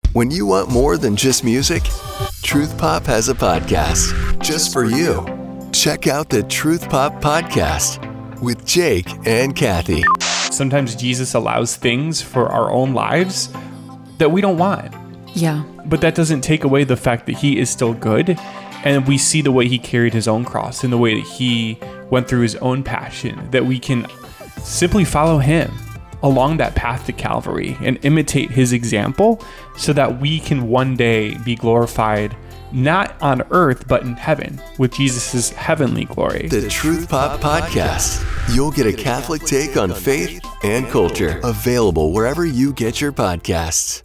When you want more than just music, Truth Pop has a podcast just for you. Check out the Truth Pop Podcast with Jake and Kathy. Sometimes Jesus allows things for our own lives that we don't want. Yeah. But that doesn't take away the fact that he is still good. And we see the way he carried his own cross and the way that he went through his own passion, that we can simply follow him along that path to Calvary and imitate his example so that we can one day be glorified, not on earth, but in heaven with Jesus' heavenly glory. The Truth Pop Podcast. You'll get a Catholic take on faith and culture. Available wherever you get your podcasts.